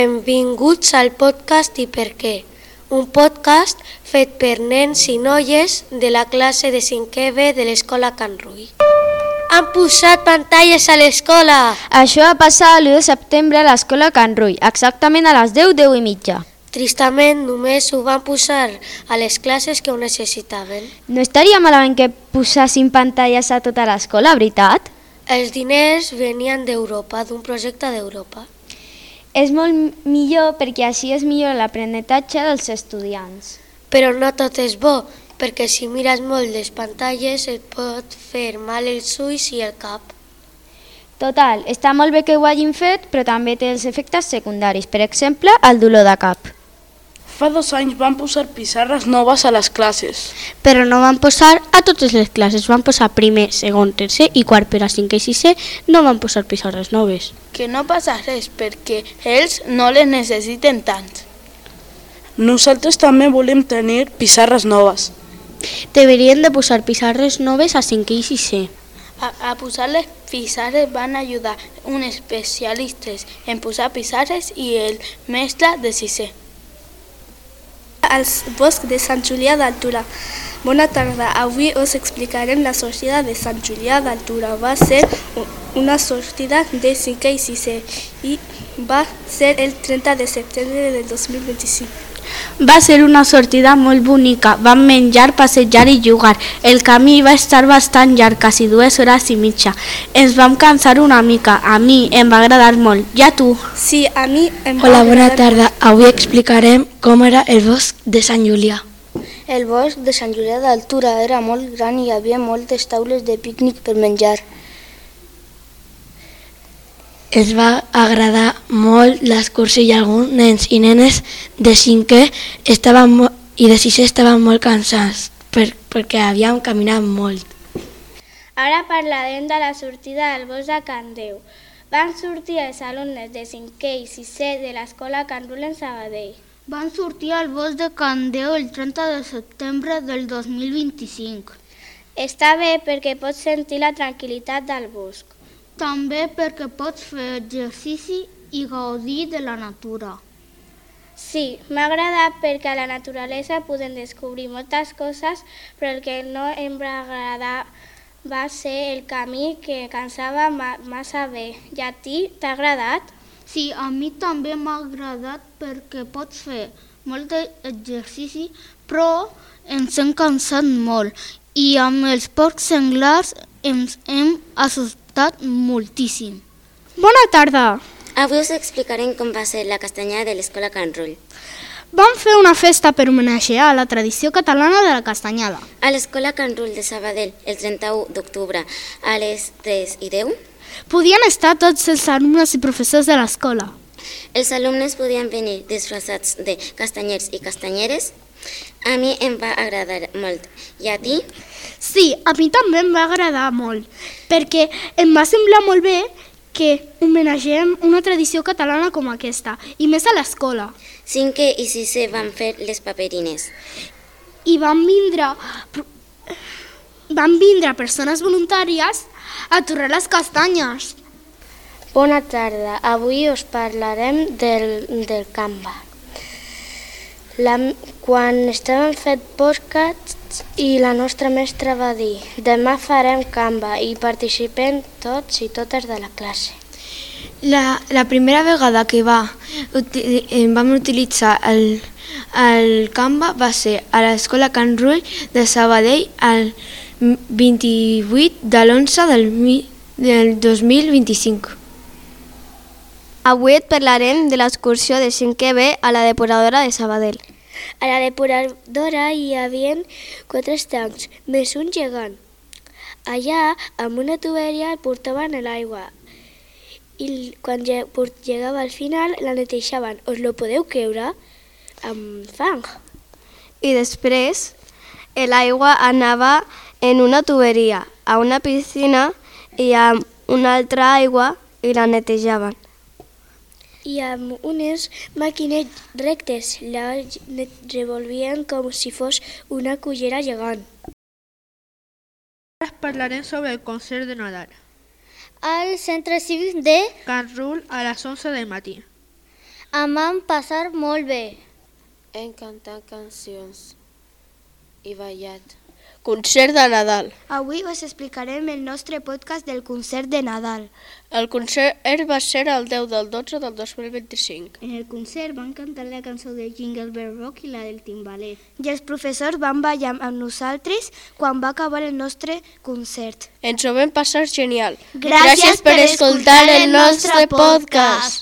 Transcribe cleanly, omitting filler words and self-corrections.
Benvinguts al podcast I per què, un podcast fet per nens i noies de la classe de 5è B de l'Escola Can Rull. Han posat pantalles a l'escola! Això va passar l'1 de setembre a l'escola Can Rull, exactament a les 10:30. Tristament, només ho van posar a les classes que ho necessitaven. No estaria malament que posessin pantalles a tota l'escola, veritat? Els diners venien d'Europa, d'un projecte d'Europa. És molt millor perquè així es millora l'aprenentatge dels estudiants. Però no tot és bo, perquè si mires molt les pantalles et pot fer mal els ulls i el cap. Total, està molt bé que ho hagin fet, però també té els efectes secundaris, per exemple, el dolor de cap. Fa 2 anys van posar pissarres noves a les classes. Però no van posar a totes les classes, van posar primer, segon, tercer i quart, però a 5è i 6è no van posar pissarres noves. Que no passa res, perquè ells no les necessiten tant. Nosaltres també volem tenir pissarres noves. Deberien de posar pissarres noves a 5è i 6è. A posar les pissarres van ajudar uns especialistes en posar pissarres i el mestre de 6è. Als bosc de Sant Julià d'Altura. Bona tarda, avui us explicarem la sortida de Sant Julià d'Altura. Va ser una sortida de 5è i 6è i va ser el 30 de setembre del 2025. Va ser una sortida molt bonica, vam menjar, passejar i jugar. El camí va estar bastant llarg, quasi 2 hores i mitja. Ens vam cansar una mica, a mi em va agradar molt, i a tu? Sí, a mi em va Hola, bona agradar. tarda. Avui explicarem com era el bosc de Sant Julià. El bosc de Sant Julià d'Altura era molt gran i hi havia moltes taules de pícnic per menjar. Els va agradar molt l'excursió i alguns nens i nenes de 5è i de 6è estaven molt cansats perquè havíem caminat molt. Ara parlarem de la sortida del bosc de Can Déu. Van sortir els alumnes de 5è i 6è de l'escola Can Rull en Sabadell. Van sortir al bosc de Can Déu el 30 de setembre del 2025. Està bé perquè pots sentir la tranquil·litat del bosc. També perquè pots fer exercici i gaudir de la natura. Sí, m'ha agradat perquè a la naturalesa podem descobrir moltes coses, però el que no em va agradar va ser el camí que cansava massa bé. I a ti t'ha agradat? Sí, a mi també m'ha agradat perquè pots fer molt d'exercici, però ens hem cansat molt i amb els porcs senglars ens hem assustat moltíssim. Bona tarda! Avui us explicarem com va ser la castanyada de l'Escola Can Rull. Vam fer una festa per homenatjar la tradició catalana de la castanyada. A l'Escola Can Rull de Sabadell, el 31 d'octubre, a les 3:10, podien estar tots els alumnes i professors de l'escola. Els alumnes podien venir disfressats de castanyers i castanyeres. A mi em va agradar molt. I a ti? Sí, a mi també em va agradar molt, perquè em va semblar molt bé que homenatgem una tradició catalana com aquesta, i més a l'escola. 5è i 6è van fer les paperines. I van vindre persones voluntàries a torrar les castanyes. Bona tarda, avui us parlarem del Canva. Quan estàvem fent podcasts i la nostra mestra va dir demà farem Canva i participem tots i totes de la classe. La primera vegada que vam utilitzar el Canva va ser a l'Escola Can Rull de Sabadell el 28 de l'11 del 2025. Avui et parlarem de l'excursió de 5è B a la depuradora de Sabadell. A la depuradora hi havia 4 estancs, més un gegant. Allà, amb una tuberia, portaven l'aigua i quan llegava al final la netejaven. Us lo podeu creure? Amb fang. I després l'aigua anava en una tuberia a una piscina i amb una altra aigua i la netejaven. I amb unes màquines rectes la revolvien com si fos una cullera gegant. Ara parlarem sobre el concert de Nadal. Al centre cívic de Can Rull a les 11 del matí. Em vam passar molt bé. Hem cantat cancions i ballat. Concert de Nadal. Avui us explicarem el nostre podcast del concert de Nadal. El concert va ser el 10 del 12 del 2025. En el concert van cantar la cançó de Jingle Bell Rock i la del timbaler. I els professors van ballar amb nosaltres quan va acabar el nostre concert. Ens ho vam passar genial. Gràcies per escoltar el nostre podcast.